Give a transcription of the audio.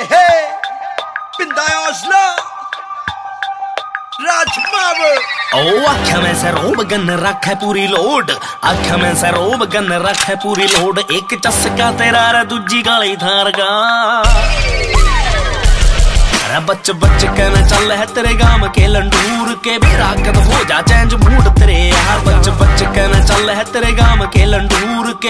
पिंदा हौसला राजमावर ओ आख्या में से रोब गन रख है पूरी लोड, आख्या में से रोब गन रख है पूरी लोड। एक चस्का तेरा रे दूजी गाली थार का, अरे बच बच के न चल है तेरे गाम के लंडूर के बेराकत हो जा चेंज मूड तेरे यार। बच बच के न चल है तेरे गाम के लंडूर के